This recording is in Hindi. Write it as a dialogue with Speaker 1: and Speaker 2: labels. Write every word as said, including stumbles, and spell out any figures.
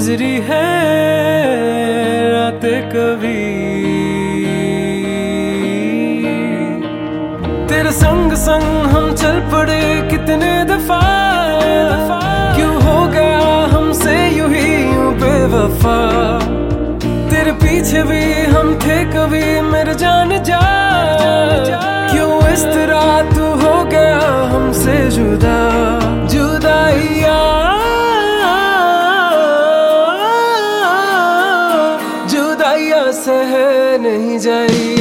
Speaker 1: गुजरी है रातें कभी तेरे संग संग हम चल पड़े कितने दफा, क्यों हो गया हमसे यूं ही यूं बेवफा। तेरे पीछे भी हम थे कभी मेरे जान जा, क्यों इस तरह तू हो गया हमसे जुदा। जुदाइया जुदाइया सह नहीं जाई।